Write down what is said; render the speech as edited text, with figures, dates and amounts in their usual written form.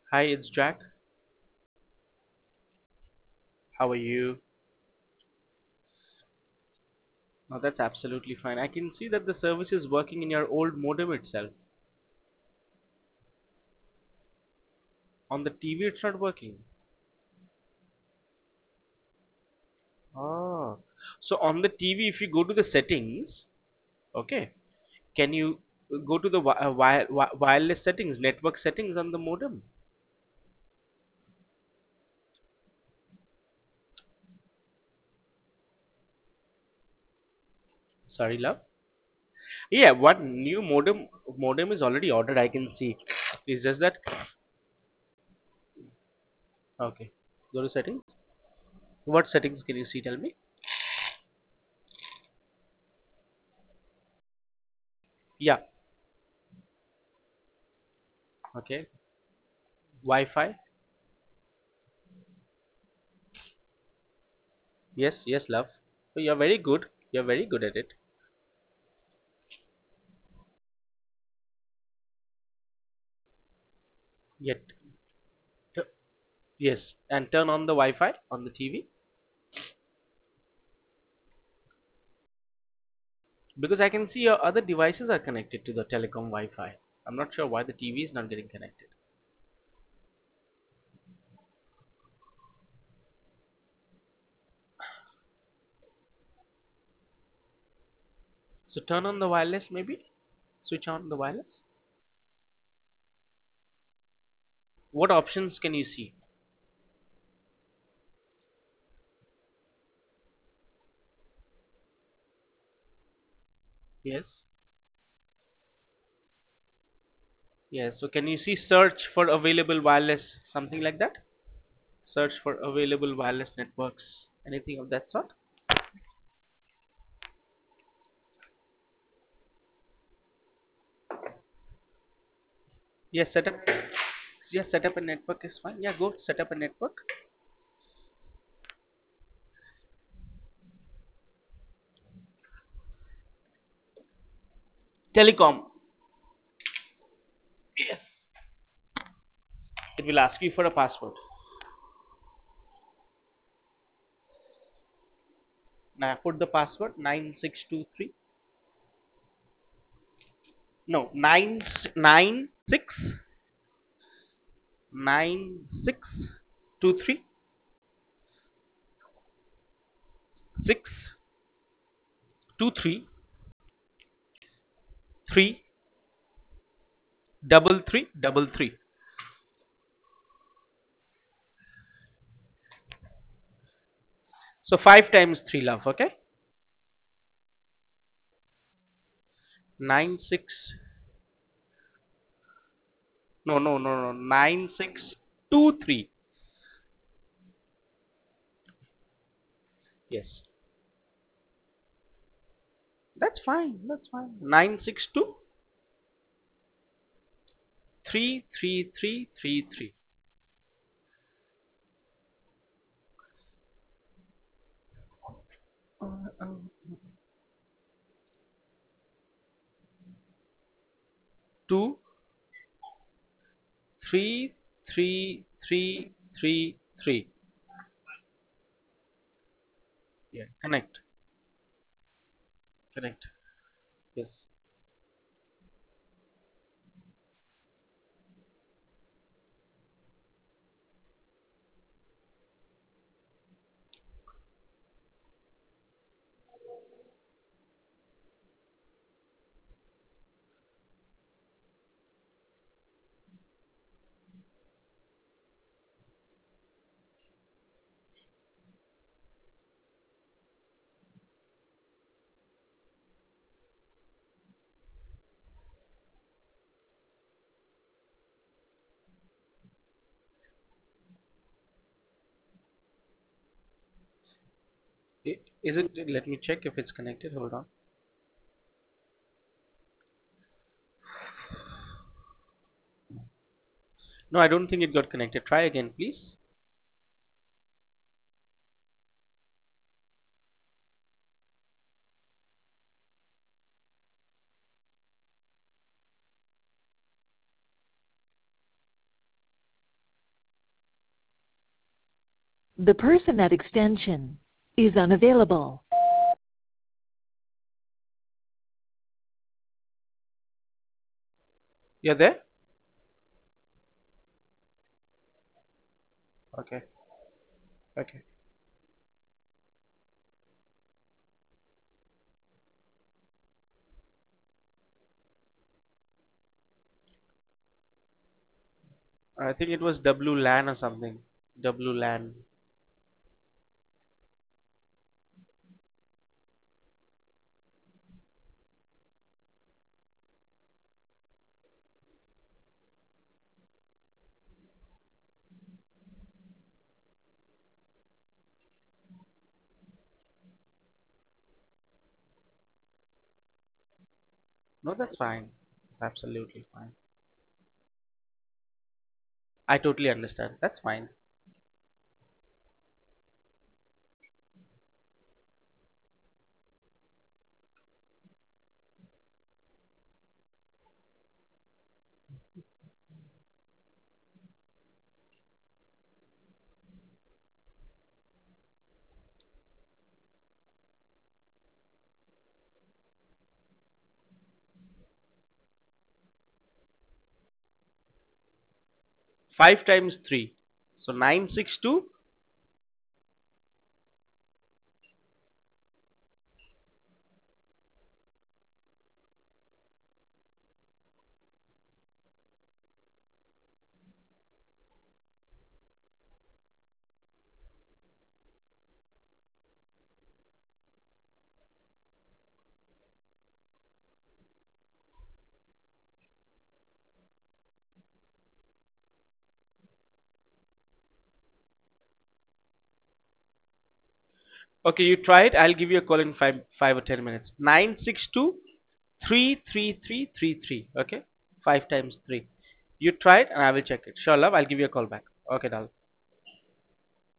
Hi, it's Jack. How are you? No, that's absolutely fine. I can see that the service is working in your old modem itself. On the TV, it's not working. Oh. So on the TV, if you go to the settings, okay, can you go to the wireless settings, network settings on the modem? Sorry, love. Yeah, what new modem is already ordered, I can see. It's just that okay. Go to settings. What settings can you see? Tell me. Yeah. Okay. Wi-Fi. Yes, yes, love. So you're very good. You're very good at it. Yet, t- yes, and turn on the Wi-Fi on the TV because I can see your other devices are connected to the telecom Wi-Fi. I'm not sure why the TV is not getting connected. So turn on the wireless, maybe switch on the wireless. What options can you see? Yes, yes. So can you see search for available wireless, something like that? Search for available wireless networks, anything of that sort? Yes, set up. Yes, set up a network is fine. Yeah, go set up a network. Telecom. Yes. It will ask you for a password. Now put the password 9623. No, 9623 three double three. So 5 times 3 love, okay? 96 no 9623. Yes. That's fine. 962 33333. 2 33333. Yeah, connect. Yes. Is it? Let me check if it's connected. Hold on. No, I don't think it got connected. Try again, please. The person at extension is unavailable. You're there? Okay. Okay. I think it was WLAN or something. WLAN. No, that's fine. It's absolutely fine. I totally understand. That's fine. 5 times 3. So 962. Okay, you try it. I'll give you a call in 5 or 10 minutes. 962 33333. Okay? 5 times 3. You try it and I will check it. Sure, love. I'll give you a call back. Okay, darling.